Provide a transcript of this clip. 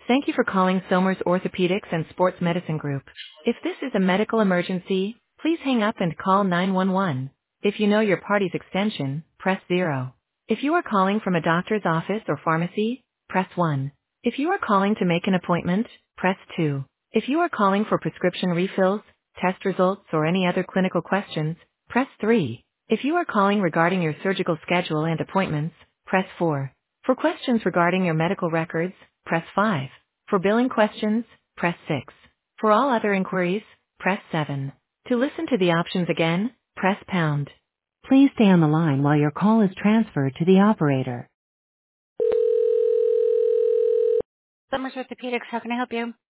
Thank you for calling Somers Orthopedics and Sports Medicine Group. If this is a medical emergency, please hang up and call 911. If you know your party's extension, press 0. If you are calling from a doctor's office or pharmacy, press 1. If you are calling to make an appointment, press 2. If you are calling for prescription refills, test results or any other clinical questions, press 3. If you are calling regarding your surgical schedule and appointments, press 4. For questions regarding your medical records, press 5. For billing questions, press 6. For all other inquiries, press 7. To listen to the options again, press pound. Please stay on the line while your call is transferred to the operator. Summers Orthopedics, how can I help you?